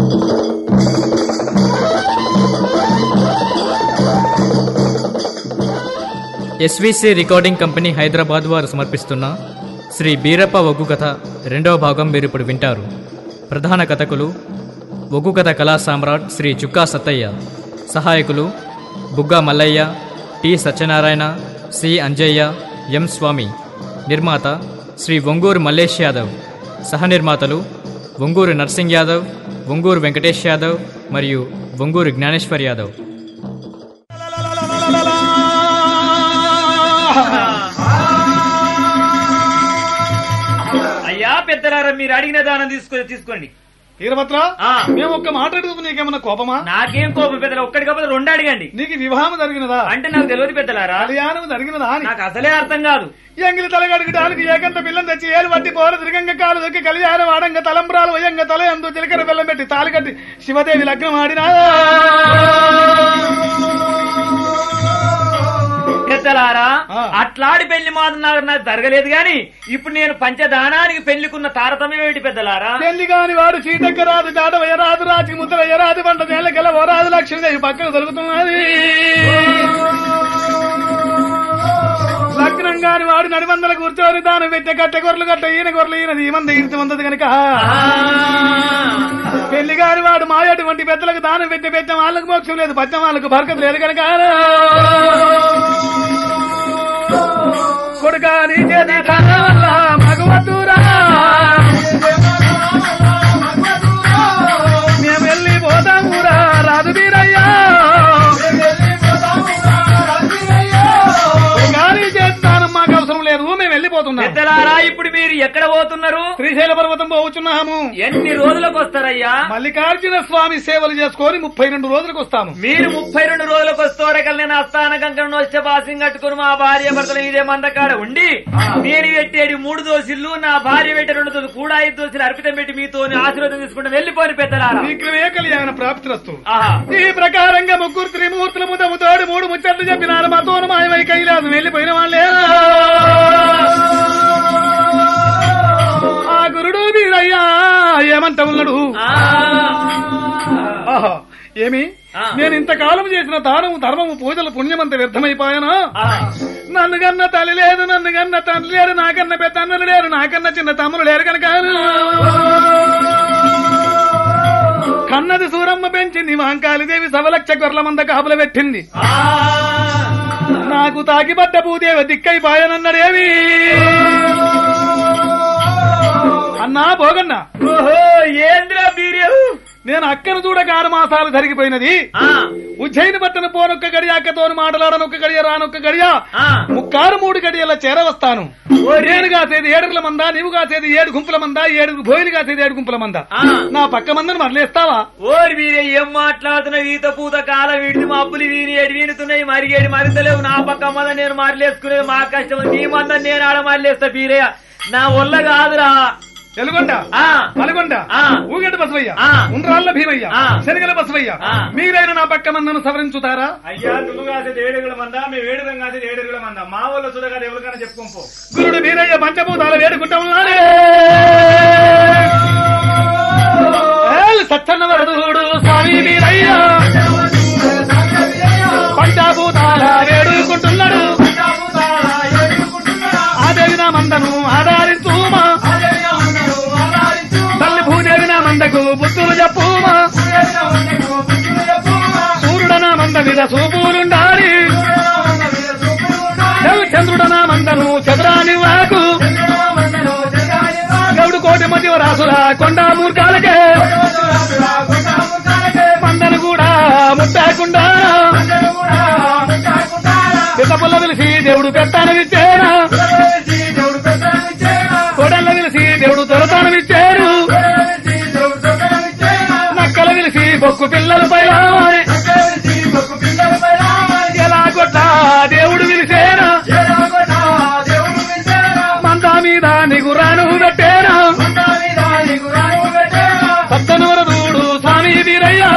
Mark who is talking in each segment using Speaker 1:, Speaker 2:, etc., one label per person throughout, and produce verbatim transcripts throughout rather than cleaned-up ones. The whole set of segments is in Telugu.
Speaker 1: ఎస్వీసీ రికార్డింగ్ కంపెనీ హైదరాబాద్ వారు సమర్పిస్తున్న శ్రీ బీరప్ప ఒగ్గు కథ రెండవ భాగం మీరు ఇప్పుడు వింటారు. ప్రధాన కథకులు ఒగ్గు కథ కళా సామ్రాట్ శ్రీ చుక్కా సత్తయ్య, సహాయకులు Bugga Mallaiah, T Satyanarayana, C Anjaiah, M Swamy. నిర్మాత శ్రీ ఒంగూరు మల్లేష్ యాదవ్. సహనిర్మాతలు ఒంగూరు నర్సింగ్ యాదవ్, ఒంగూరు వెంకటేష్ యాదవ్ మరియు ఒంగూరు జ్ఞానేశ్వర్ యాదవ్.
Speaker 2: అయ్యా పెద్దలారా, మీరు అడిగిన దానం తీసుకో తీసుకోండి.
Speaker 3: వీరభద్ర, మేము ఒక్క మాట అడుగుతూ నీకేమన్నా కోపమా?
Speaker 2: నాకేం కోపం పెద్దల, ఒక్కడికపోతే రెండు అడగండి.
Speaker 3: నీకు వివాహం జరిగినదా
Speaker 2: అంటే నాకు తెలియదు పెద్దలారా.
Speaker 3: కళ్యాణం జరిగినదా?
Speaker 2: నాకు అసలే అర్థం కాదు.
Speaker 3: ఎంగిలి తలగడుగుడానికి ఏకంత పిల్లని తెచ్చి ఏలు పట్టి పోర తిరగంగ కాలు దొక్కి కళ్యాణం ఆడంగ తలంబ్రాలు వయంగ తల ఎందు చిలకర బెల్లం పెట్టి తాలి కట్టి శివదేవి లగ్నం ఆడినా.
Speaker 2: పెద్దలారా, అట్లాడి పెళ్లి మాత్రం నాకు నాకు జరగలేదు గాని ఇప్పుడు నేను పంచదానానికి పెళ్లికున్న తారతమ్యం ఏమిటి పెద్దలారా?
Speaker 3: పెళ్లి కాని వాడు చీటక్క రాదు, దాట వయరాదు, రాజు ముద్ర ఎరాదు, పంట నేలకెళ్ళ ఓరాదు, లక్ష్మీదేవి పక్కన దొరుకుతున్నది. లగ్నం కాని వాడు నడిమందల కూర్చొని దానం పెట్టే గట్టె గొర్రెలు గట్ట ఈయన గొర్రెలు ఈయనది ఈమంది ఇంటి మందది కనుక. పెళ్లి కాని వాడు మాయటువంటి పెద్దలకు దానం పెట్టే పెట్టం వాళ్ళకు మోక్షం లేదు, పచ్చం వాళ్ళకు బరకత లేదు కనుక. కొడుకాని చేతి వల్ల మగవద్దురా, మేము వెళ్ళి పోతామురా రాజు వీరయ్యా. మాకు అవసరం లేదు, మేము వెళ్ళిపోతున్నాం.
Speaker 2: పెద్దలారా, ఇప్పుడు మీరు ఎక్కడ పోతున్నారు?
Speaker 3: శ్రీశైల పర్వతం పోవచ్చున్నాము.
Speaker 2: ఎన్ని రోజులకు వస్తారయ్యా?
Speaker 3: మల్లికార్జున స్వామి సేవలు చేసుకొని ముప్పై రెండు రోజులకు వస్తాము.
Speaker 2: మీరు ముప్పై రెండు రోజులకు వస్తారకల్ నేను అస్థాన గంగను వచ్చే బాసింగ్ కట్టుకుని మా భార్య భర్తలు ఇదే మందకాడ ఉండి నేను పెట్టేది మూడు దోసిళ్ళు, నా భార్య పెట్టే రెండు దోసులు కూడా ఐదు దోసులు అర్పితం పెట్టి మీతో ఆశీర్వాదం తీసుకుంటే వెళ్ళిపోయి పెద్దలారా.
Speaker 3: విక్రమే కళ్యాణ ప్రాప్తిరస్తు. ఈ ప్రకారంగా ముగ్గురు త్రిమూర్తుల ముదముతోడు మూడు ముచ్చట్లు చెప్పినారు. మా తోను మాయమై కైలాసం వెళ్ళిపోయిన వాళ్ళే. ఆ గురుడు వీరయ్యా ఏమంట ఉన్నాడు? ఆహా, ఏమి నేను ఇంతకాలం చేసిన దానం ధర్మము పూజలు పుణ్యమంత వ్యర్థమైపోయానా? నన్ను కన్న తల్లి లేదు, నన్ను కన్న తండ్రి లేరు, నాకన్న పెద్ద అన్నలు లేరు, నాకన్న చిన్న తమ్ములు లేరు కనుక కన్నది సూరమ్మ పెంచింది, మాంకాళిదేవి సవలక్ష గొర్రెల మంద కాపుల పెట్టింది. నాకు తాకిపడ్డ భూదేవి దిక్కైపాయనన్నాడేవి. అన్నా భోగన్నా,
Speaker 2: ఓహో ఏంద్రా వీర్యం,
Speaker 3: నేను అక్కను చూడక ఆరు మాసాలు జరిగిపోయినది. ఉజ్జయిని పట్టణ పోనొక్క గడియ, అక్కతోను మాటలాడనొక్క గడియ, రానొక్క గడియ, ముక్కారు మూడు గడియల చేరవస్తాను. నేను కాసేది ఏడుగుల మంద, నీవు కాసేది ఏడు గుంపుల మంద, ఏడుగు భోయిలు కాసేది ఏడు గుంపుల మంద. నా పక్క మందని మరలేస్తావా?
Speaker 2: ఓరి వీరే ఏం మాట్లాడుతున్నావు? ఈత పూత కాలం వీడి మా అప్పులు వీని ఏడు వీనుతున్నాయి, మరిగేడు మరితలేవు. నా పక్క మంద నేను మరలేసుకునేది మా కష్టం, నీ మంద నేను ఆడ మరలేస్తా. వీరే నా వల్ల కాదురా.
Speaker 3: ఎలుగొండ, పలగొండ, ఊగడ్డ బసవయ్య, ఉండ్రాళ్ల భీమయ్య, శనగల బసవయ్య, మీరైనా నా పక్క మందను సవరించుతారా?
Speaker 2: అయ్యా, నువ్వు కాసేది ఏడుగుల మంద, మేము ఏడుగులం కాసేది ఏడుగుల మంద. మా వాళ్ళు చూడగా ఎవరికైనా చెప్పుకోపో.
Speaker 3: గురుడు వీరయ్య పంచభూతాల వేడుకుంటా ఉన్నాడే. సత్తన్నవరదుడు స్వామి వీరయ్య పంచభూతాల వేడుకుంటున్నాడు. ఆదేవి నా మందను ఆధారించుమా, తల్లి భూదేవి నా మందకు బుద్ధులు చెప్పుమా, సూర్యుడనా మంద మీద సూపులుండాలి, చంద్రుడనా మందను చంద్రాని వాకు, గౌడు కోటి మధ్య రాసురా కొండా మూర్ఖాలకే మందను కూడా ముట్టాకుండా పెద్ద పుల్ల పిలిచి దేవుడు పెత్తానమిచ్చేనా, కొడల్ల పిలిచి దేవుడు దొరతానమిచ్చారు, నక్కల పిలిచి బొక్కు పిల్లలు పై ఎలా కొట్ట దేవుడు పిలిచేనా, మందా మీద నిగురాను పెట్టేనా, సత్తనవరదూడు స్వామి వీరయ్య.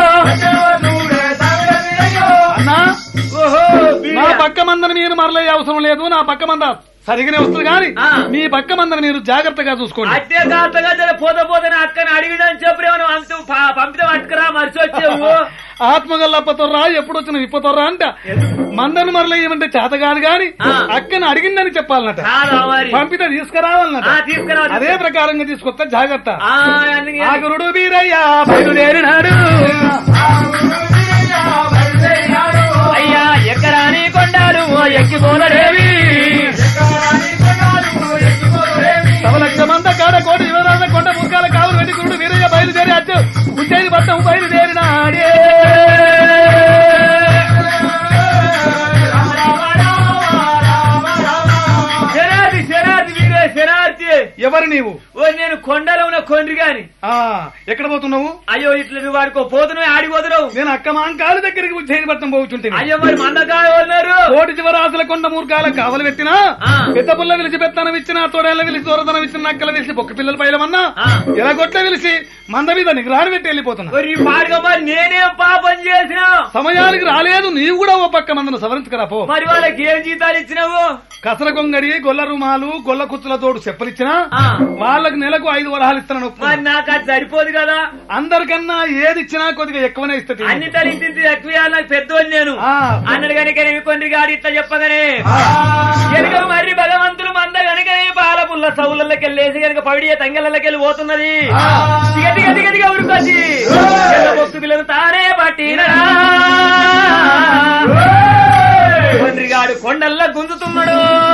Speaker 3: అన్నా, నా పక్క మందని మీరు మరలే అవసరం లేదు, నా పక్క మంద సరిగానే వస్తుంది కానీ మీ పక్క మందని మీరు జాగ్రత్తగా చూసుకోండి.
Speaker 2: అదే జాగ్రత్తగా పోత పోతే అక్కని అడిగిడని చెప్పేమో అంత పంపితే నువ్వు
Speaker 3: ఆత్మగల్ల అప్పతొర్రా ఎప్పుడు వచ్చిన ఇప్పతొర్రా అంట మందను మరల ఏమంటే చేత కాదు గాని అక్కను అడిగిందని చెప్పాలన్నట పంపితే తీసుకురావాలన్నట
Speaker 2: తీసుకురావాలి
Speaker 3: అదే ప్రకారంగా తీసుకొస్తా జాగ్రత్త
Speaker 2: ఆ, అందుకే-
Speaker 3: ఆగురుడు వీరయ్యా బయలుదేరినాడు
Speaker 2: అయ్యా ఎక్కరాని కొండాలు ఎక్కిపోలరేవి
Speaker 3: సవలక్ష మంద కాడ కోటి వివరాల కొండ ముర్గాల కావులు వెండి గురుడు వీరయ్య బయలుదేరి అచ్చు ఉజ్జయిని పట్టం బయలుదేరినాడే
Speaker 2: శరార్థి శరార్థి వీరే శరార్థి
Speaker 3: ఎవరు నీవు
Speaker 2: ఓ నేను కొండలో ఉన్న కొండ్రి గాని
Speaker 3: ఆ ఎక్కడ పోతున్నావు
Speaker 2: అయ్యో ఇట్లా నువ్వు వాడికో పోతున్నావు ఆడిపోతున్నావు
Speaker 3: నేను అక్క మాంకాలు దగ్గరికి ఉజ్జయిని పట్టం పోతుంటే
Speaker 2: అయ్యో మరి మందకాయ ఉన్నారు
Speaker 3: కోటి చివరాసుల కొండ మూర్ఖాల కావలు పెట్టినా
Speaker 2: ఆ.
Speaker 3: పెద్ద పుల్ల విలిచి పెత్తనం ఇచ్చిన తోడేళ్ళ విలిచి దూరదనం ఇచ్చిన నక్కల విలిచి బొక్క పిల్లల పైలమన్నా
Speaker 2: ఆ.
Speaker 3: ఇలా గొట్ల విలిచి మంద మీద నిగ్రహాన్ని పెట్టి వెళ్ళిపోతున్నా
Speaker 2: మరి పాడుగా మరి నేనేం పాపం చేసినా
Speaker 3: సమయానికి రాలేదు నీవు కూడా ఓ పక్క మందను సవరించుకురా పో
Speaker 2: మరి వాళ్ళకి ఏం జీతాలు ఇచ్చినావు
Speaker 3: కసర గొంగడి గొల్ల రుమాలు గొల్ల కుచ్చుల తోడు చెప్పలిచ్చినా
Speaker 2: ఆ.
Speaker 3: వాళ్ళకు నెలకు ఐదు వరహాలు ఇస్తాను
Speaker 2: మరి నాకు అది సరిపోదు కదా
Speaker 3: అందరికన్నా ఏది ఇచ్చినా కొద్దిగా ఎక్కువనే ఇస్తుంది
Speaker 2: అన్ని తలించింది ఎక్కువ నాకు పెద్దోళ్ళు నేను
Speaker 3: ఆ.
Speaker 2: అన్నాడు కనుక నేను కొన్ని గాడి ఇట్లా చెప్పగానే
Speaker 3: ఆ.
Speaker 2: కనుక మరి భగవంతులు మంద కనుక పాల పుల్ల సౌలకి వెళ్ళేసి కనుక పవిడియ తంగళ్ళకి వెళ్ళి పోతున్నది
Speaker 3: ఆ.
Speaker 2: దిగ దిగ దిగ దిగ ఉరుకొచ్చి బొక్కు పిల్లలు తానే పట్టిన కొండ్రిగాడు కొండల్లా గుంజుతున్నాడు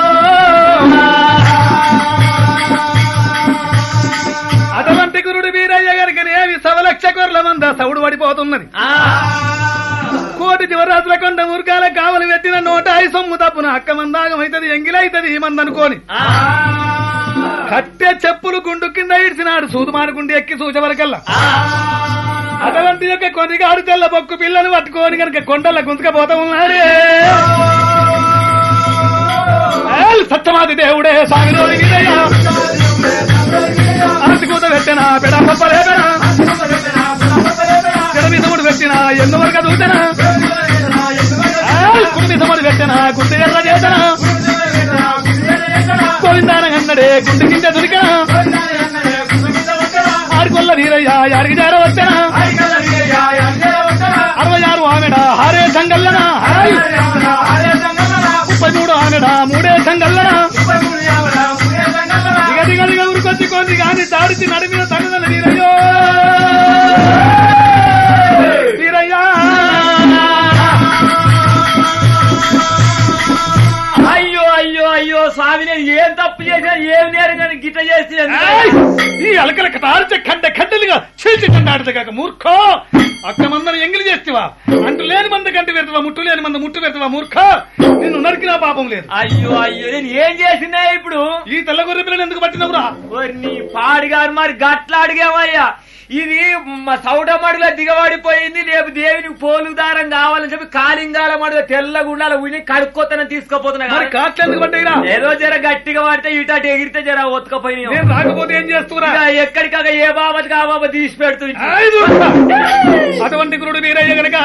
Speaker 3: అటువంటి గురుడు వీరయ్య గారికి ఏమి సవలక్ష కొర్ల మంద సౌడు పడిపోతున్నది
Speaker 2: ఆ.
Speaker 3: కోటి చివరాత్రుల కొండ మురుగాల కావలి పెట్టిన నోట ఐ సొమ్ము తప్పున అక్క మందాగం అవుతుంది ఎంగిలైతుంది ఈ మంది అనుకోని
Speaker 2: ఆ.
Speaker 3: కట్టె చెప్పులు గుండు కింద ఇడిచినాడు సూదు మానుకుండి ఎక్కి సూచవరకల్లా
Speaker 2: ఆ.
Speaker 3: అటువంటి యొక్క కొద్దిగాడు తెల్ల బొక్కు పిల్లలు పట్టుకొని కనుక కొండల గుంతుకపోతా ఉన్నాడే ఏల్ సత్యమాది దేవుడే సాగిరోడి వీరయ్య అరటి కూత పెట్టినా పెడ పప్పలేపెనా చెడమిసముడు పెట్టినా ఎన్నో వరకు దూతనా కుడిమిసముడు పెట్టినా గుండె ఎర్ర చేతనా గోవిందాన అన్నడే గుండె కింద దొరికనా ఆడికొల్ల వీరయ్య యాడికి చేర వచ్చనా అరవై ఆరు ఆమెడ హారే సంగల్లనా ముప్పై మూడు ఆమెడ మూడే సంగల్లనా దిగ దిగ దిగ ఉరికొచ్చి కొంది కానీ తాడిచి నడిమిన తగదల వీరయ్యో వీరయ్యా
Speaker 2: అయ్యో అయ్యో అయ్యో స్వామి నేను ఏం తప్పు చేసినా ఏం నేరం నేను గిట్ట చేసి
Speaker 3: ఏయ్! ఈ అలకలకు తాడిచే ఖడ్డ ఖడ్డలుగా చీల్చి కండాడతాక మూర్ఖో అక్క మందను ఎంగిలి చేస్తావా అంటు లేని మంద కంటి పెడతావా ముట్టు లేని మంద ముట్టు పెడతావా మూర్ఖ నిన్ను నరికినా పాపం లేదు
Speaker 2: అయ్యో అయ్యో నేను ఏం చేసినా ఇప్పుడు
Speaker 3: ఈ తెల్ల గొర్రె పిల్లని ఎందుకు పట్టినవురా
Speaker 2: ఓరి నీ పాడిగారు మరి గట్ల అడిగామయ్యా ఇది మా సౌడ మడుగులో దిగబడిపోయింది రేపు దేవునికి పోలు దారం కావాలని చెప్పి కాలింగాల మడుగు తెల్ల గుండాల ఉని కడుక్కోతనని తీసుకుపోతున్నా
Speaker 3: మరి కాట్లు ఎందుకు పట్టాయిరా
Speaker 2: ఏదో జర గట్టిగా పడితే ఇటు ఎగిరితే జర ఒత్తుకపోయినా
Speaker 3: నేను రాకపోతే ఏం చేస్తురా
Speaker 2: ఎక్కడికాక ఏ బాబతికి ఆ బాబా తీసి పెడుతుంది
Speaker 3: అటువంటి గురుడు వీరయ్య గనక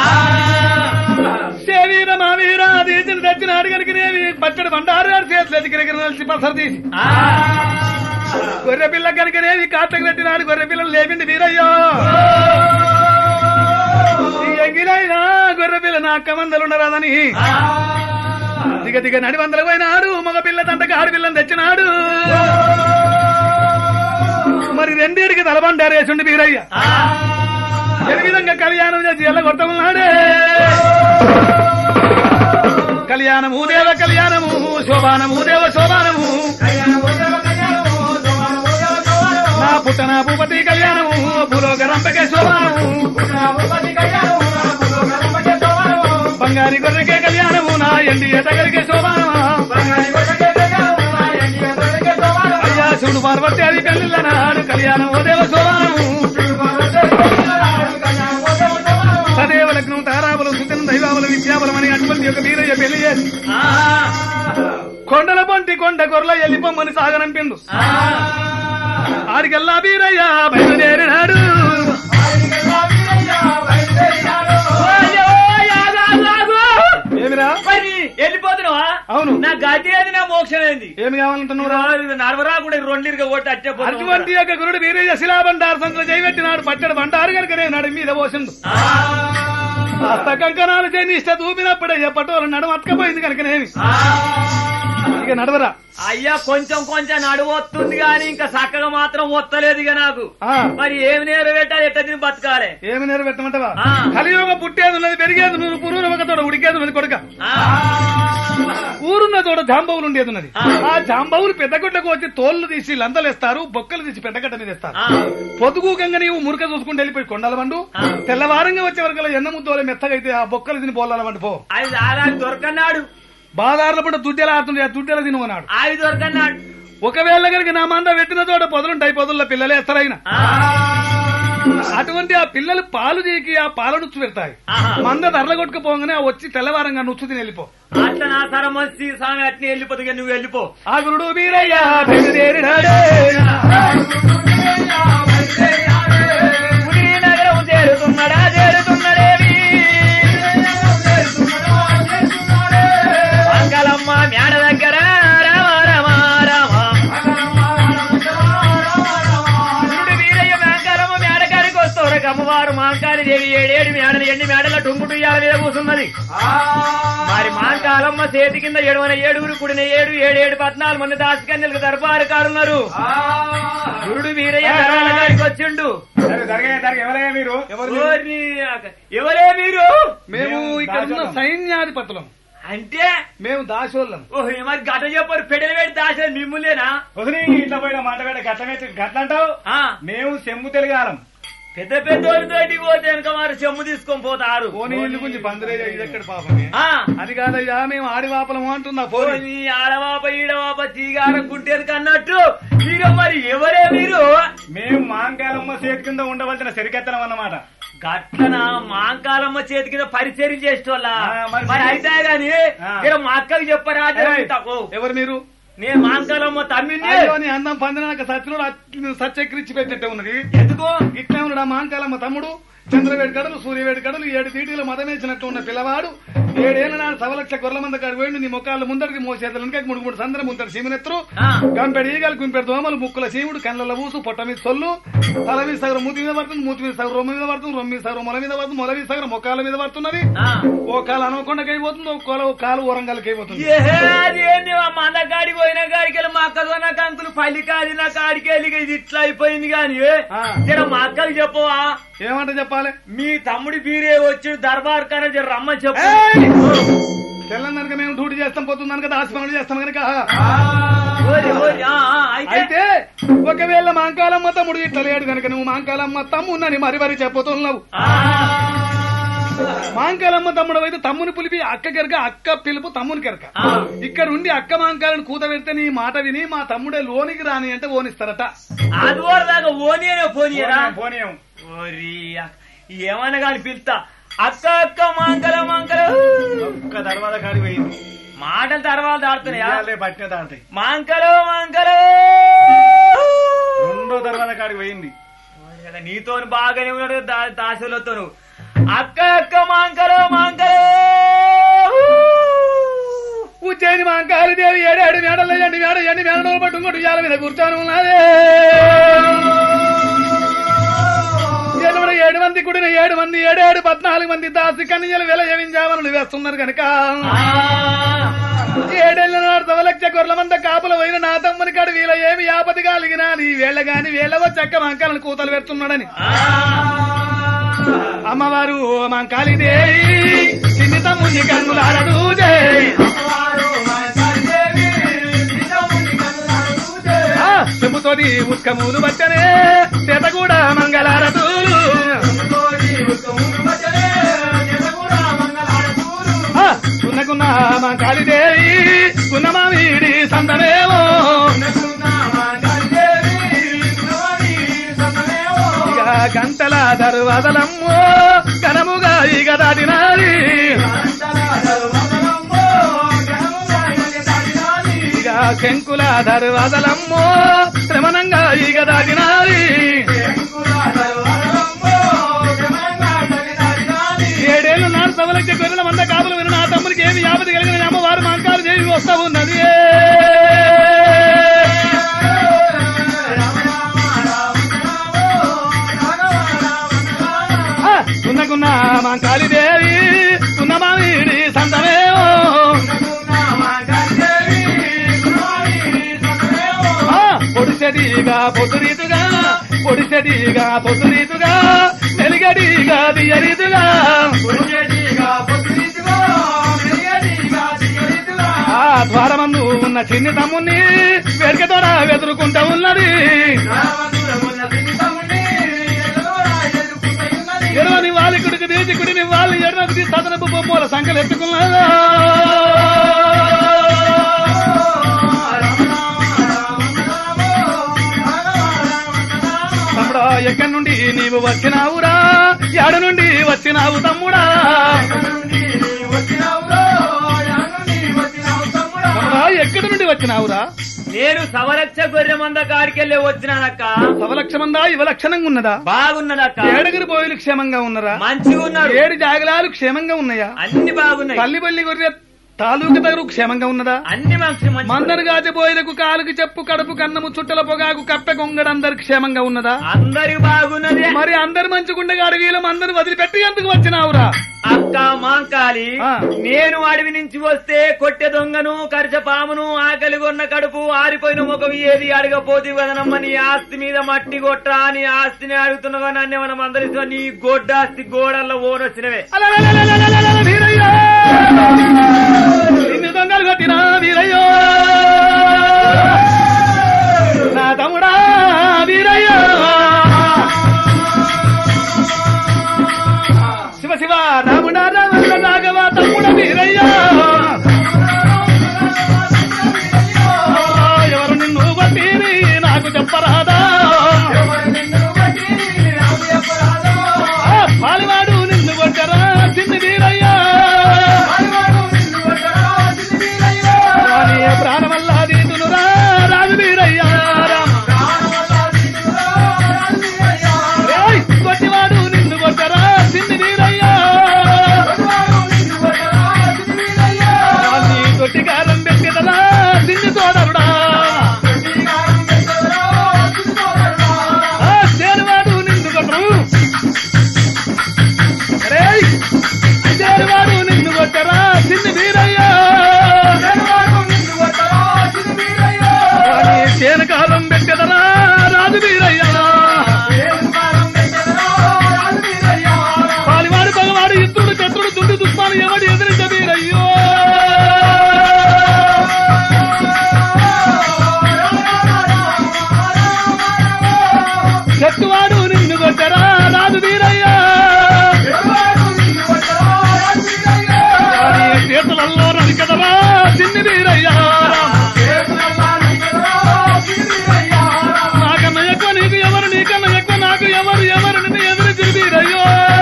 Speaker 3: శరీర మా వీరా తీసిన తెచ్చినాడు కనుక నేవి పచ్చడి బండారు చేతులు ఎదిగిన కలిసి పసరు తీసి గొర్రె పిల్ల కనుక నేవి కాట్లకు పెట్టినాడు గొర్రె పిల్లలు లేపింది వీరయ్యో ఈ ఎంగిలైనా గొర్రె పిల్ల నా అక్క మందలుండరాదని దిగ దిగ నడి వందలు పోయినాడు మగ పిల్ల తంటకి ఆడపిల్లని తెచ్చినాడు మరి రెండేడికి తలబండారేసుండి వీరయ్య ఏ విధంగా కళ్యాణం చేసి ఎల్ల కొట్టమున్నాడే కళ్యాణము దేవ కళ్యాణము శోభానము దేవ శోభానము నా పుట్టన భూపతి కళ్యాణము భూలోకరంపకే శోభానము బంగారి గొర్రెకే కళ్యాణము నా ఎండి ఎటగరికే శోభానమా అయ్యా చూడు పార్వతి అది పెళ్లిళ్ళ నాడు కళ్యాణం ఓ దేవ శోభానము సదేవ లగ్నం తారాబలం సుతనం దైవాబలం విద్యాబలం అని అటువంటి యొక్క వీరయ్య పెళ్లి చేసి కొండల పంటి కొండ కొరల ఎల్లిపోమ్మని సాగనంపిండు ఆడికెల్లా వీరయ్య బయలుదేరినాడు ఏమిరా
Speaker 2: మరి వెళ్ళిపోతున్నావా
Speaker 3: అవును
Speaker 2: నా గతి ఏది నా మోక్షం ఏంది
Speaker 3: ఏమి కావాలంటున్నావు?
Speaker 2: నడవరా కూడా రెండిగా కొట్టి అట్టే
Speaker 3: అటువంటి యొక్క గురుడు వీరయ్య శిలాబండారు సంఖ్యలో చేయబెట్టినాడు పచ్చడి బండారు కనుక నేను నడి మీద పోసిండు హస్త కంకణాలు చేయని ఇష్ట దూపినప్పుడే పట్టుకోవాలి నడుము అతకపోయింది కనుకనేమి ఇక నడవరా.
Speaker 2: అయ్యా కొంచెం కొంచెం నడువొస్తుంది గాని ఇంకా చక్కగా మాత్రం వత్తలేదు ఇక నాకు. మరి ఏమి నేరు పెట్టాలి, ఎట్ట తిని బతకాలి?
Speaker 3: ఏమి నేరు పెట్టమంటావా? కలియుగ పుట్టేది ఉన్నది, పెరిగేది నువ్వు, పురుగు ఒక తోట ఉడికేది ఉన్నది కొడుక. ఊరున్న తోట జాంబవులు ఉండేది ఉన్నది. ఆ జాంబవులు పెద్ద గుడ్లకు వచ్చి తోళ్లు తీసి లందలేస్తారు, బొక్కలు తీసి పెద్దగడ్డ మీద ఇస్తారు. పొదుగుకంగా నీవు మురక చూసుకుంటూ వెళ్ళిపోయి కొండల వండు, తెల్లవారంగా వచ్చే వరకు ఎన్న ముద్దోలే మెత్తగా అయితే ఆ బొక్కలు తిని పోలాల వండి పో.
Speaker 2: అది దొరకన్నాడు
Speaker 3: బాదారుల పూట దుడ్డెలా ఆడుతుండే, ఆ దుడ్డెల తినుకున్నాడు.
Speaker 2: అది దొరకన్నాడు.
Speaker 3: ఒకవేళ కనుక నా మంద పెట్టిన తోట పొదలుంటాయి, పొదల్లో పిల్లలే ఎస్తారైనా అటువంటి ఆ పిల్లలు పాలు చేకి ఆ పాల నుచ్చు పెడతాయి. మంద ధరల కొట్టుకుపోగానే వచ్చి తెల్లవారంగా నుచ్చు తిని వెళ్ళిపో.
Speaker 2: అట్లా నా తర మంచి స్వామి అట్నే వెళ్ళిపోతుంది, నువ్వు వెళ్ళిపో.
Speaker 3: ఆ గురుడు వీరయ్య
Speaker 2: నగరం చేరుతున్నాడా చేరుతున్నాడేవి మంగళమ్మ మేడ దగ్గర రామ రామ రామ వీరయ్య మేంకారమ్మ మేడకాడికి వస్తారు. అమ్మవారు మాంకాళి దేవి ఏడేడు మేడలు ఎన్ని మేడల టుంగుటుయ్యాల మీద కూర్చున్నది. మరి మాంకాలమ్మ చేతి కింద ఏడువన ఏడుగురు కుడిన ఏడు ఏడేడు పద్నాలుగు మంది దాసికన్యలకు దర్బారు కాడున్నారు. గురుడు వీరయ్య గారికి వచ్చిండు.
Speaker 3: ఎవరే మీరు?
Speaker 2: ఎవరే మీరు?
Speaker 3: మేము ఇక్కడ ఉన్న సైన్యాధిపతులం.
Speaker 2: అంటే
Speaker 3: మేము దాసోళ్ళం.
Speaker 2: ఓహో మరి గట్ట చెప్పారు, పెడలు పెట్టి దాసే మిమ్ములేనా?
Speaker 3: ఇట్లా పోయిన మాట పెడ గట్ల గట్ల అంటావు. మేము సెమ్ము తెలుగాలం.
Speaker 2: పెద్ద పెద్దోళ్ళతోటి పోతే వెనక వారు చెమ్ము తీసుకొని పోతారు.
Speaker 3: పోనీ ఇల్లు గురించి బందరేజా ఇదెక్కడ పాపమే. అది కాదయ్యా మేము ఆడివాపలం అంటున్నా. పోనీ
Speaker 2: ఆడవాప ఈడవాప తీగారకుంటేది కన్నట్టు మీరు మరి ఎవరే మీరు?
Speaker 3: మేము మాంకాలమ్మ చేతి కింద ఉండవలసిన సరికెత్తనం అన్నమాట.
Speaker 2: గట్లనా మాంకాలమ్మ చేతి కింద పరిచయం చేసేవాళ్ళ మరి అయితే గాని ఇక్కడ మా అక్కకి చెప్పరా?
Speaker 3: ఎవరు మీరు?
Speaker 2: నేను మాంకాలమ్మ తమ్మిని.
Speaker 3: అందం పందినాక సత్యనుడు సత్యక్రిచ్చి పెట్టినట్టే ఉన్నది.
Speaker 2: ఎందుకో
Speaker 3: ఇట్లా ఉన్నాడు ఆ మాంకాలమ్మ తమ్ముడు. చంద్రవేడి కడలు సూర్యవేడి కడలు ఏడు తీటీలు మదమేసినట్టు ఉన్న పిల్లవాడు ఏడేళ్ల నాడు సవలక్ష గొర్రెల మంద కాడు పోయిండు. నీ ముఖాలు ముందరికి మోసేతలు మూడు మూడు సందర ముందరు సీమనెత్తరు గంపెడు ఈగలు గుంపెడు దోమలు ముక్కుల సీముడు కళ్ళ ఊసు పొట్ట మీద సొల్లు తల మీద సగరం మూతి మీద పడుతుంది, మూతి మీద సగరం రొమ్మ మీద పడుతుంది, రొమ్మ మీద సగరం మొల మీద పడుతుంది, మొల మీద సగరం మొక్కల మీద పడుతున్నది. ఓ కాలు అనవకొండకి అయిపోతుంది, ఒక కాలు కాలు వరంగల్కి అయిపోతుంది.
Speaker 2: మన కాడికి పోయిన కాడికి వెళ్ళి మా అక్క నా కంకులు పల్లి కాది నా కాడికి వెళ్ళి ఇది ఇట్లా అయిపోయింది గాని మా అక్కకి చెప్పవా?
Speaker 3: ఏమంటే చెప్పాలి?
Speaker 2: మీ తమ్ముడి బీరే వచ్చి దర్బార్ కానీ రమ్మని చెప్పు.
Speaker 3: తెల్లందనక మేము డ్యూటీ చేస్తాం, పోతుందనక దాసి పనులు చేస్తాం కనుక. అయితే ఒకవేళ మాంకాలమ్మ తమ్ముడు ఇట్లా లేడు కనుక నువ్వు మాంకాలమ్మ తమ్మున్నని మరి మరి చెప్పుతున్నావు. మాంకాలమ్మ తమ్ముడు అయితే తమ్ముని పిలిపి అక్క కెరక, అక్క పిలుపు తమ్ముని కెరక. ఇక్కడ ఉండి అక్క మాంకాలను కూత పెడితే నీ మాట విని మా తమ్ముడే లోనికి రాని అంటే ఓనిస్తారట.
Speaker 2: అది దాకా ఓని పోనీయరా? పోనీయం. ఏమన్నా కానీ పిలుస్తా అక్క అక్క మాంకల మాంకల ఒక్క తర్వాత కాడి పోయింది. మాటలు తర్వాత ఆడుతున్నాయా? పట్టిన తాడతాయి. మాంకలో మాంకలో రెండో తర్వాత కాడికి పోయింది. నీతో బాగానే ఉన్నాడు దాసులతో. అక్క అక్క మాంకలో మాంకలో ఉజ్జయిని మాంకాలి దేవి ఏడాడు మేడల్లో ఎండి మేడ ఎండి మేడలో పట్టుకుంటూ ఇవాళ మీద కూర్చొని ఉన్నదే. ఏడు మంది కుడిన ఏడు మంది ఏడేడు పద్నాలుగు మంది దాసి కన్యలు వెల ఏమించావనులు వేస్తున్నారు కనుక ఏడేళ్ల నాడు సవలక్ష గొర్రెల మంద కాపుల పోయిన నా తమ్ముని కాడు వీళ్ళ ఏమి యాపతి కాలిగినా నీ వేళ్ల గాని వేళ్ళవో చక్క మంకాలను కూతలు పెడుతున్నాడని అమ్మవారు మంకాలిదేవి చిన్ని తమ్ముని కన్నులాడదు చెప్పుతోటి ఉత్కములు బట్టనే చేత కూడా మంగళారతులు సున్నకున్న మా కాళీదేవి కున్నమా వీడి సందమేమో ఇక గంటల దర్వాదలమ్మో ఘనముగా ఇక దాటినారి ఇక శంకుల దర్వాదలమ్మో శ్రమణంగా ఇక దాటినారి ఏడేళ్లు నాడు సవలక్ష గొర్రెల మంద కాపులు విన్న నా తమ్మునికి ఏమి యాపతి కలిగిన అమ్మవారు మాంకాలు చేసి వస్తా ఉన్నది.
Speaker 3: సున్నకున్న మాంకాళిదేవి సున్నమావిడి సంతమేవో పొడిసెడిగా పొద్దురీతుగా పొడిసెడిగా పొద్దురీతుగా వెలిగడిగా దియరీతుగా ఆ ద్వారమందు ఉన్న చిన్ని తమ్ముని వెనుకతోడ వెతురుకుంటా ఉన్నది ఎడవని వాళ్ళ కుడికి తీసి కుడిని వాళ్ళు ఎడవకి సదనపు బొమ్మల సంఖ్యలు ఎత్తుకున్నారా తమ్ముడా ఎక్కడి నుండి నీవు వచ్చినావురా ఎడ నుండి వచ్చినావు తమ్ముడా ఎక్కడి నుండి వచ్చినావురా
Speaker 2: నేను సవలక్ష గొర్రె మంద కాడికెళ్ళి వచ్చినానక్క
Speaker 3: సవలక్ష మందా ఇవలక్షణంగా ఉన్నదా
Speaker 2: బాగున్నదక్క
Speaker 3: ఏడుగురు బోయిలు క్షేమంగా ఉన్నారా
Speaker 2: మంచిగా ఉన్నారు
Speaker 3: ఏడు జాగలాలు క్షేమంగా ఉన్నాయా
Speaker 2: అన్ని బాగున్నాయి
Speaker 3: తల్లి బల్లి గొర్రె తాలూకు తగరు క్షేమంగా ఉన్నదా
Speaker 2: అన్ని మంచి
Speaker 3: మందరు గాజ బోయిలకు కాలుకి చెప్పు కడుపు కన్నము చుట్టల పొగాకు కప్పె కొంగడు అందరు క్షేమంగా ఉన్నదా
Speaker 2: అందరికి బాగున్నది
Speaker 3: మరి అందరు మంచుకుండగా అడవిలో అందరు వదిలిపెట్టి ఎందుకు వచ్చినావురా
Speaker 2: అక్క మాంకాలి
Speaker 3: ఆ.
Speaker 2: నేను అడవి నుంచి వస్తే కొట్టె దొంగను కరిచ పామును ఆకలి కొన్న కడుపు ఆరిపోయిన ముఖం ఏది అడగపోతే వదనమ్మ నీ ఆస్తి మీద మట్టి కొట్రా నీ ఆస్తిని అడుగుతున్నావా నన్ను మనం అందరితో నీ గొడ్డాస్తి గోడల్లో ఓనొచ్చినవే
Speaker 3: అలలలలలలలల వీరయ్యో నిన్ను దొంగలు కొట్టినా వీరయ్యో నా తమ్ముడా వీరయ్యో శివ శివ రాముడా రామన్న రాఘవ తమ్ముడ వీరయ్యో ఎవరు నిన్ను కొట్టిరి నాకు చెప్పరాదా పాలివాడు నిన్ను కొట్టరా చిన్ని వీరయ్యా ప్రాణమల్ల దీతునురా రాజు వీరయ్యా కొట్టివాడు నిన్ను కొట్టరా చిన్ని వీరయ్యా కొట్టికారం పెట్టిదరా చిన్ని తోడరుడా చేరువాడు నిన్ను కొట్టరు చేరువాడు నిన్ను కొట్టరా చిన్ని వీరయ్యా చేనకాలం పెట్టెదరా రాజు వీరయ్యా పాలివాడు పగవాడు ఇత్రుడు చత్రుడు దుడ్డు దుష్మాలు ఎవడు ఎదిరించ వీరయ్యో చెట్టువాడు నిన్ను కొట్టరా రాజు వీరయ్యా చేతులలో రవికదరా చిన్ని వీరయ్యా నాకన్నా ఎక్కువ నీకు ఎవరు నీకన్నా ఎక్కువ నాకు ఎవరు ఎవరు నిన్ను ఎదురు తిరిగిరయ్యో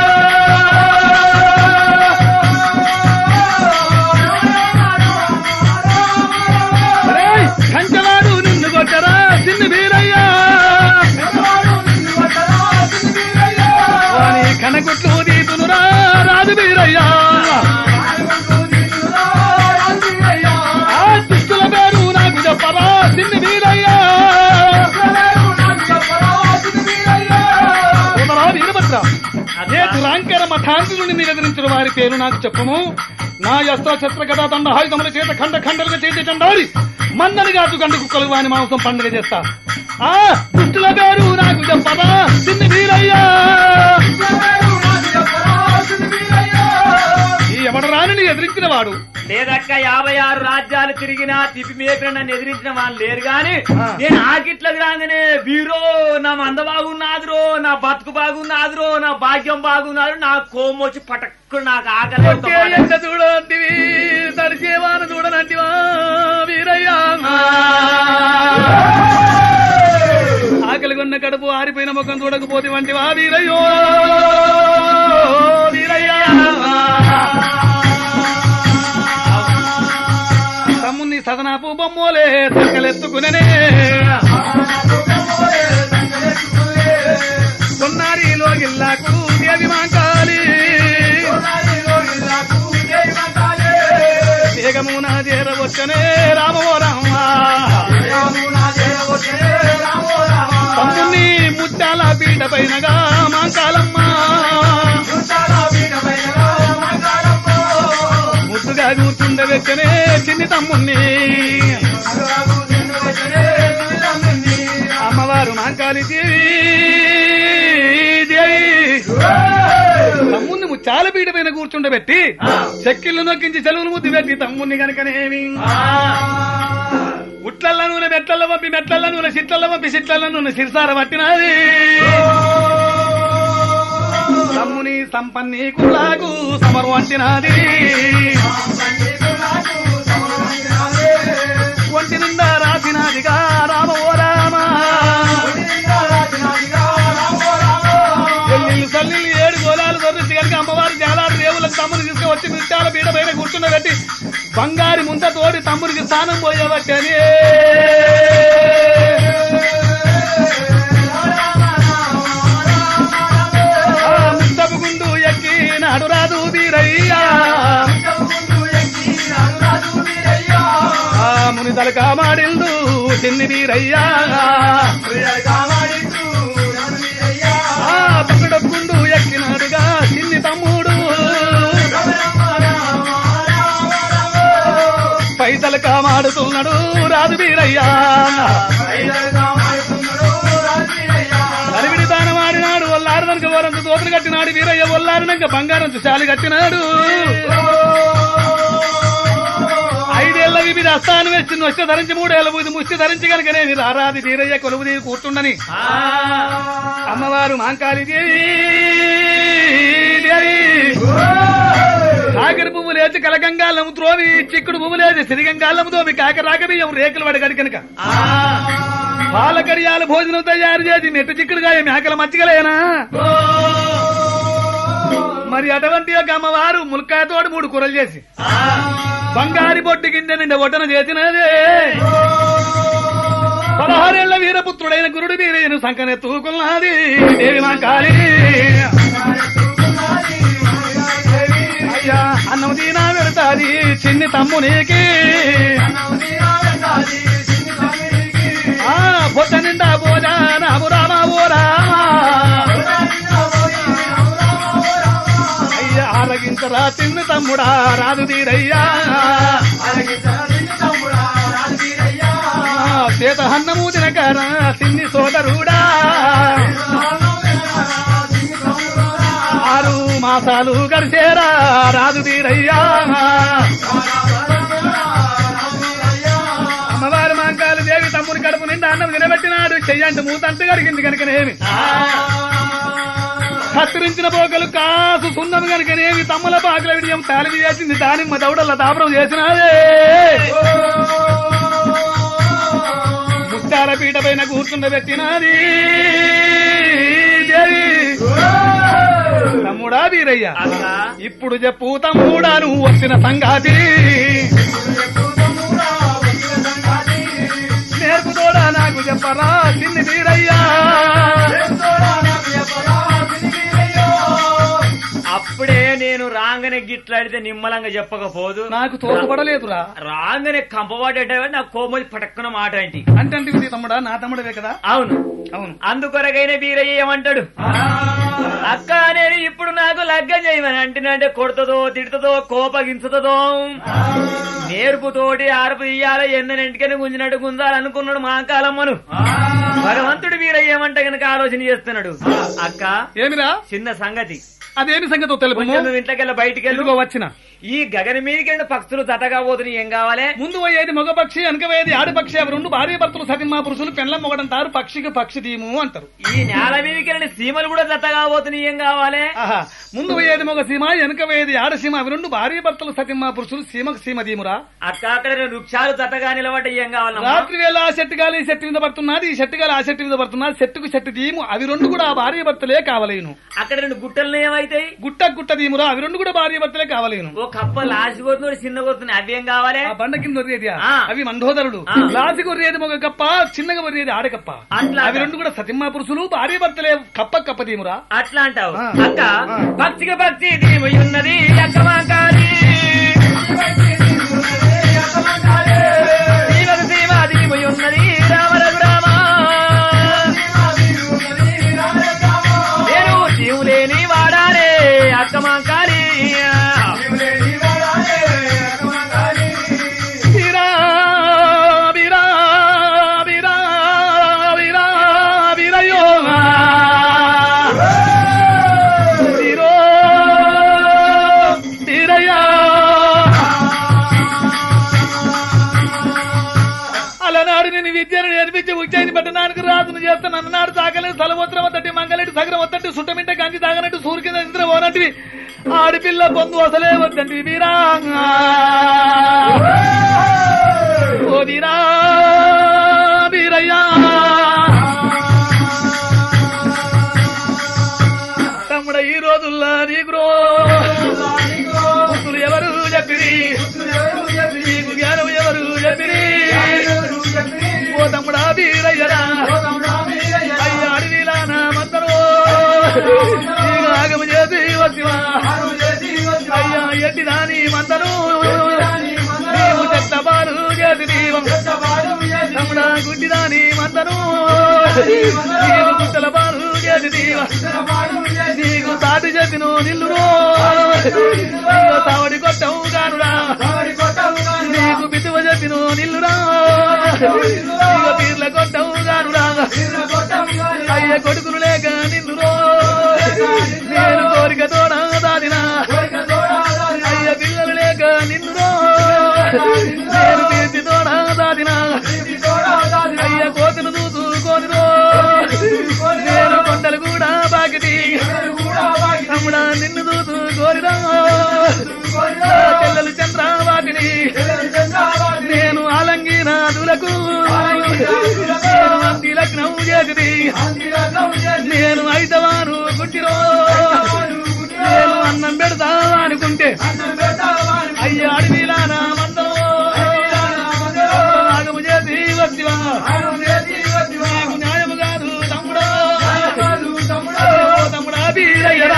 Speaker 3: కంచవాడు నిన్ను కొట్టరా చిన్ని వీరయ్యా కనకుట్లు దీతునురా రాజు వీరయ్యా దుస్తుల పేరు నాకు చెప్పరా చిన్ని వీరయ్యా వీరభద్ర ఏ దురాంకర మఠాంతులు నిన్ను ఎదిరించిన వారి పేరు నాకు చెప్పము నా యస్త్ర ఛత్ర కథా దండ హాయుధముల చేత ఖండ ఖండలుగా చేతి చండాలి మందని కాదు గండు కుక్కలు వాని మాంసం పండుగ చేస్తా ఆ దుస్తుల పేరు నాకు చెప్పరా చిన్ని వీరయ్యా ఈ ఎవడ రాని ఎదిరించిన వాడు
Speaker 2: లేదక్క యాభై ఆరు రాజ్యాలు తిరిగినా తిప్పి మేపిన నన్ను ఎదిరించిన వాళ్ళు లేరు గాని నేను ఆకిట్లకు రాగానే వీరో నా మంద బాగున్నాదురో నా బతుకు బాగున్నాదురో నా భాగ్యం బాగున్నారు నా కోమం వచ్చి పటక్కు నాకు ఆకలి
Speaker 3: చూడంటివి తడిచేవాన చూడనంటివా వీరయ్యా ఆకలి కొన్న కడుపు ఆరిపోయిన ముఖం చూడకపోతే వంటివా వీరయ్యో వీరయ్యా తమ్ముని సదనాపు బొమ్మోలే సంకలెత్తుకునే కొన్నారిలో గిల్లాకు దేవి మాంకాలి వేగమున చేరవచ్చనే రామో రామ తమ్ముని ముత్యాల పీట పైనగా మాంకాలమ్మ తెచ్చనే చిన్ని తమ్ముణ్ణి అమ్మవారు మాంకాళి దేవి దేవి తమ్ముణ్ణి ముచ్చాల పీట పైన కూర్చుండబెట్టి చెక్కిళ్ళు నొక్కించి చెలువులు ముద్దు పెట్టి తమ్ముణ్ణి కనుకనేమి ఉట్లల్ల నూనె మెట్లల్ల పంపి మెట్లల్ల నూనె సిట్లల్ల పంపి సిట్లల్ల నూనె సిరిసార పట్టినది తమ్ముని సంపన్ని కులాకు సమరు అంటినది ఒంటి నిండా రాసినదిగా రామ ఓ రామ ఎల్లిళ్ళు సల్లిళ్ళు ఏడు గోళాలు దొరికి కనుక అమ్మవారు జాలాడు రేవులకు తమ్ముని తీసుకువచ్చి మిట్టాల పీడ పైన కూర్చుండబెట్టి బంగారి ముంత తోటి తమ్ముడికి స్నానం పోయేవచ్చని ముస్తపు గుండు ఎక్కి నాడు రాదు వీరయ్యా ముని తలక మాడిల్దు చిన్ని వీరయ్యా పక్కడొక్కుండు ఎక్కినాడుగా చిన్ని తమ్ముడు పైసలు కామాడుతున్నాడు రాజు వీరయ్యా అలివిడి దానం ఆడినాడు ఒల్లారినక ఓరంత దోతులు కట్టినాడు వీరయ్య ఒల్లారినాక బంగారం చాలి కట్టినాడు ఐదేళ్ల వివిధ అస్థానం వేసి నొచ్చి ధరించి మూడేళ్ల బూది ముష్టి ధరించి కనుకనే రారాది వీరయ్య కొలువు తీరు కూర్చుండని అమ్మవారు మాంకాళి దేవి దేవి కాకర పువ్వు లేచి కలగంగాలము త్రోవి చిక్కుడు పువ్వు లేచి సిరిగంగాలము తోవి కాకర రాకబియ్యం రేకులు పడగడి కనుక పాలకరియాల భోజనం తయారు చేసి నెట్టు చిక్కుడుగా మేకల మచ్చికలేనా మరి అటువంటి యొక్క అమ్మవారు ములక్కాయతోటి మూడు కూరలు చేసి బంగారి బొట్టు కింద నిండా ఒటన చేసినదే పదహారేళ్ల వీరపుత్రుడైన గురుడు వీరయ్యను సంకనెత్తుకున్నది దేవి మాంకాళి అయ్యా అన్నం దీనా పెడతాది చిన్ని తమ్మునికి ఆ పొట్ట నిండా భోజా రాము రామా ఓ రామా అయ్యా ఆరగించరా చిన్ని తమ్ముడా రాదు తీరయ్యా చేత హన్నము తినకర చిన్ని సోదరుడా ఆరు మాసాలు గడిచేరా రాదు తీరయ్యా అమ్మవారు మాంకాళి దేవి తమ్ముని కడుపు నిండా అన్నం నిలబెట్టినాడు చెయ్యంటి మూతంటూ గడిగింది కనుకనేమి కత్తిరించిన పోకలు కాసు సున్నం కనుకనేమి తమ్ముల పాకల విడియం తాలిమి చేసింది దానిమ్మ దౌడల్ల దాపరం చేసినాదే ముత్తాల పీట పైన కూర్చుండబెట్టినది దేవి తమ్ముడా వీరయ్య ఇప్పుడు చెప్పు తమ్ముడా నువ్వు వచ్చిన సంగాతి నేర్పుతోడా నాకు చెప్పరా చిన్ని వీరయ్యా
Speaker 2: అప్పుడే నేను రాంగనే గిట్లాడితే నిమ్మలంగా చెప్పకపోదు
Speaker 3: నాకు తోకపడలేదురా
Speaker 2: రాంగనే కంపవాడేట నాకు కోమలి పటక్కున మాట ఏంటి
Speaker 3: అంటే ఇది తమ్ముడా నా తమ్ముడవే కదా
Speaker 2: అవును
Speaker 3: అవును
Speaker 2: అందుకొరకైన వీరయ్య ఏమంటాడు అక్క నేను ఇప్పుడు నాకు లగ్గం చేయమని అంటున్నాంటే కొడుతుందో తిడుతుందో కోపగించుతుందో నేర్పుతోటి ఆర్పు తీయాల ఎన్నెంటికని గుంజినట్టు గుంజాలనుకున్నాడు మా కాలమ్మను భగవంతుడు వీరయ్య ఏమంట గనక ఆలోచన చేస్తున్నాడు అక్క
Speaker 3: ఏమిరా
Speaker 2: చిన్న సంగతి
Speaker 3: అదేమి సంగతో తెలుపు
Speaker 2: ఇంట్లోకెళ్ళ బయటికి వెళ్ళి
Speaker 3: వచ్చిన
Speaker 2: ఈ గగన మీదకి పక్షులు తటగా పోతున్నాయి ఏం కావాలి
Speaker 3: ముందు పోయేది మగ పక్షి వెనక పోయేది ఆడపక్షి అవి రెండు భార్య భర్తలు సతిమా పురుషులు పెండ్లం మొగడంటారు పక్షికి పక్షి దీము అంటారు
Speaker 2: ఈ నేల మీదకి సీమలు కూడా తట్టగా పోతున్నాయి ఏం కావాలి
Speaker 3: ఆహా ముందు పోయేది మగ సీమ వెనక పోయేది ఆడసీమ అవి రెండు భార్య భర్తలు సతిమా పురుషులు సీమకు సీమ దీమురా
Speaker 2: అక్క అక్కడ వృక్షాలు తట్టగా నిలబడ్డ ఏం కావాలి
Speaker 3: రాత్రి వేళ ఆ చెట్టు గాలి ఈ చెట్టు మీద పడుతున్నది ఈ చెట్టు గాలి ఆ చెట్టు మీద పడుతున్నది చెట్టుకు చెట్టు దీము అవి రెండు కూడా ఆ భార్య భర్తలే కావలేను
Speaker 2: అక్కడ రెండు గుట్టలు ఏమైతాయి
Speaker 3: గుట్ట గుట్ట దీమురా అవి రెండు కూడా భార్య భర్తలే కావలేను
Speaker 2: ఓ కప్ప లాసి కొడుతున్నాడు చిన్న కొడుతున్నాయి అవి ఏం కావాలి
Speaker 3: ఆ బండ కింద వరియేది అవి మండోదరుడు లాసి కొరియేది మగ కప్ప చిన్నగా వరియేది ఆడకప్ప అవి రెండు కూడా సతిమ్మా పురుషులు భార్య భర్తలే కప్ప కప్ప దీమురా
Speaker 2: అట్లా అంటావు అక్క పక్షికి పక్షి దీము ఉన్నది అక్కమాకాలి సీమ దీము ఉన్నది రామరఘు రామ నేను జీవులేని వాడాలే అక్కమాకాలి
Speaker 3: రాజును చేస్తే నన్ను నాడు తాగలేదు తలవత్రం వద్దటి మంగళటి సగరం వద్దటి సుట్టమింట గంజి తాగనట్టు సూర్య కింద నిద్ర పోనట్టు ఆడిపిల్ల పొందు అసలే వద్దండి వీరా ఓ వీరా వీరయ్యా తమ్ముడ ఈ రోజుల్లో నీకు రోజులు ఎవరు చెప్పిరి నీకు జ్ఞానం ఎవరు చెప్పిరి ఓ తమ్ముడా వీరయ్యరా అయ్యా అడవిలా నా మందరో నీకు ఆగము చేసి వచ్చివా అయ్యా ఎట్టి దాని మందరు నీవు చెత్త బాలు చేసి దీవం తమ్ముడా గుడ్డి దాని మందరు నీకు గుట్టల బాలు చేసి దీవ నీకు తాటి చెప్పిను నిల్లురో నీకు తావడి కొట్టవు కానురా నీకు బితువ చెప్పిను నిల్లురా నీకు పీర్ల కొట్టవు కానురా అయ్య కొడుకులు లేక నిల్లురో నేను కోరిక తోడా దాదినా అయ్య పిల్లలు లేక నిన్నురో నేను కీర్తి తోడా దాదినా అయ్య కోతులు చూసుకోనిరో నేను కొండలు కూడా బాకిటి తమ్ముడా నిన్ను చూసు కోరిరా చెల్లెలు చంద్రావాటిని నేను ఆలంగినాదులకు నేను అంతి లగ్నం చేసి నేను ఐదవారు గుట్టిరో నేను అన్నం పెడతా అనుకుంటే అయ్యా అడవిలా నా మందం నాగము చేసి వచ్చివా నీకు న్యాయము కాదు తమ్ముడా తమ్ముడా వీరయ్యరా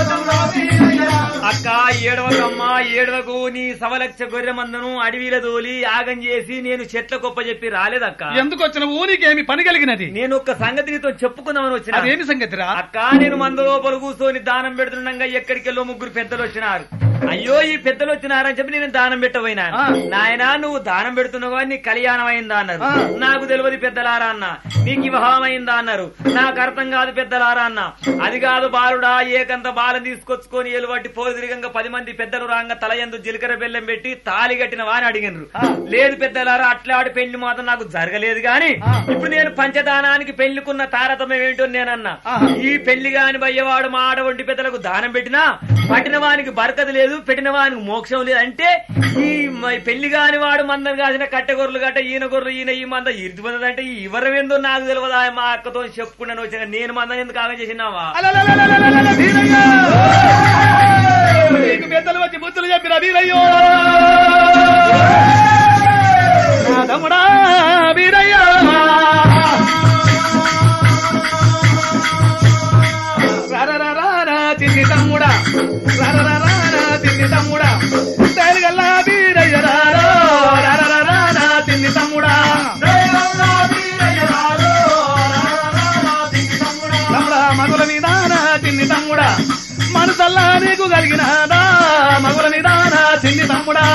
Speaker 2: అక్క ఏడవకమ్మ ఏడవకు నీ సవలక్ష గొర్రె మందను అడవిల దోలి యాగం చేసి నేను చెట్ల గొప్ప చెప్పి రాలేదక్క.
Speaker 3: ఎందుకు వచ్చిన ఊరికేమి పని కలిగినది?
Speaker 2: నేను ఒక్క సంగతి నీతో చెప్పుకుందామని వచ్చిన.
Speaker 3: అదేమి సంగతిరా?
Speaker 2: అక్క నేను మంద లోపల కూర్చొని దానం పెడుతుండగా ఎక్కడికెళ్ళో ముగ్గురు పెద్దలు వచ్చినారు. అయ్యో ఈ పెద్దలు వచ్చినారని చెప్పి నేను దానం పెట్టబోయినా. నాయనా నువ్వు దానం పెడుతున్నావు నీ కళ్యాణం అయిందా అన్నారు. నాకు తెలియదు పెద్దలారా అన్న. నీకు వివాహం అయిందా అన్నారు. నాకు అర్థం కాదు పెద్దలారా అన్న. అది కాదు బాలుడా ఏకంత బాలం తీసుకొచ్చుకొని ఎలువట్టి పోదిరిగంగా పది మంది పెద్దలు రాంగ తల ఎందు జీలకర్ర బెల్లం పెట్టి తాళి కట్టినవా అని అడిగినారు. లేదు పెద్దలారా అట్లా ఆడి పెళ్లి మాత్రం నాకు జరగలేదు గాని ఇప్పుడు నేను పంచదానానికి పెళ్లికున్న తారతమ్యం ఏంటో నేనన్నా. ఈ పెళ్లి గాని బయ్యవాడు మా ఆడవంటి పెద్దలకు దానం పెట్టినా పట్టిన వానికి బరకత లేదు, పెట్టిన వానికి మోక్షం లేదు. అంటే ఈ పెళ్లి కాని వాడు మందం కాసిన కట్టెగొర్రెలు గట్ట ఈయన గొర్రెలు ఈయన ఈ మంద ఇరుది పొందంటే ఈ వివరం ఏందో నాకు తెలియదా మా అక్కతో చెప్పుకున్నాను వచ్చిన. నేను మందం ఎందుకు ఆగం చేసినావా?
Speaker 3: నీకు పెద్దలు వచ్చి బుద్ధులు చెప్పిన వీరయ్యో తమ్ముడా వీరయ్యా రారా తిండి తమ్ముడా రారా తిండి తమ్ముడా తేలిగల్లా వీరయ్య రారో రారా తిండి తమ్ముడా తమ్ముడా మగుల నిదాన తిండి తమ్ముడా మనసల్లా నీకు కలిగినాదా మగుల నిదాన తిండి తమ్ముడా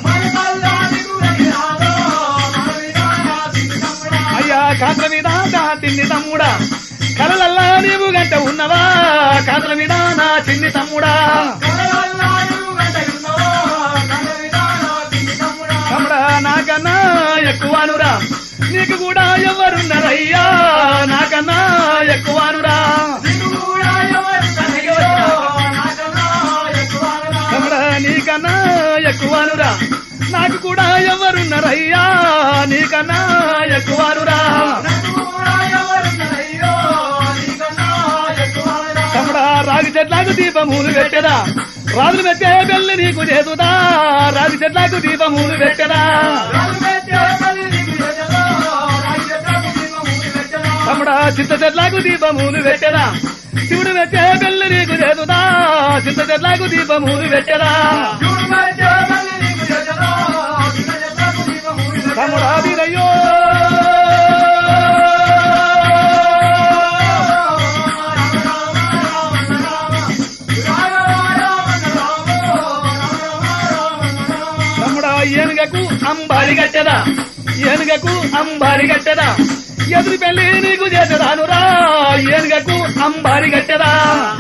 Speaker 3: అయ్యా కాంద్ర నిదాన తిండి తమ్ముడా కలలల్లా నీవు గంట ఉన్నవా కాంద్ర నిదాన తిండి తమ్ముడా తమ్ముడా నాకన్నా ఎక్కువనురా నీకు కూడా ఎవరున్నారయ్యా నాకన్నా ఎక్కువనురా తమ్ముడా నీకన్నా ఎక్కువనురా నాకు కూడా ఎవరున్నారయ్యా నీకన్నా ఎక్కువనురా తమ్ముడా రాగి చెట్లకు దీపమూలు పెట్టెదా రాజులు పెట్టే బెల్లి నీకు చేతుదా రాగి చెట్లకు దీపమూలు పెట్టెదా తమ్ముడా చింత చెట్లకు దీపమూలు పెట్టెదా శివుడు పెట్టే బెల్లి నీకు చేతుదా చింత చెట్లకు దీపమూలు పెట్టెదా తమ్ముడా వీరయ్యో తమ్ముడా ఏనుగకు అంబారి గట్టెదా ఏనుగకు అంబారి గట్టెదా ఎదురు పెళ్లి నీకు చేసేదానురా ఏనుగకు అంబారి గట్టెదా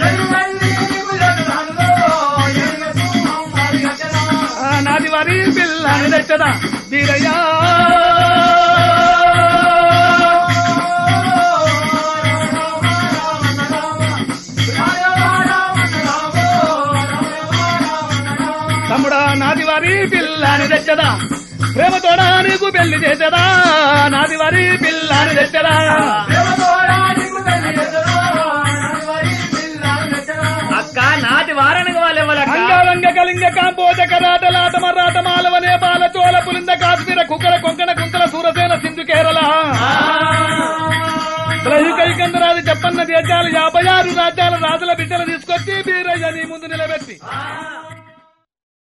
Speaker 3: నాది వారి పిల్లని తెచ్చదా వీరయ్యా తెచ్చదా ప్రేమతోడా నీకు పెళ్లి చేసేదా నాది వరి పిల్లని తెచ్చదా
Speaker 2: అక్క నాటి వారానికి వాళ్ళు ఎవరక్క
Speaker 3: అంగ కలింగ కాంబోజ కరాట లాట మరాట మాలవ నేపాల చోళ పులింద కాశ్మీర కుక్కల కొంకణ కుంతల సూరసేన సింధు కేరళ కైకందరాజు చెప్పన్న దేశాలు యాభై ఆరు రాజ్యాల రాజుల బిడ్డలు తీసుకొచ్చి బీరయ్య నీ ముందు నిలబెట్టి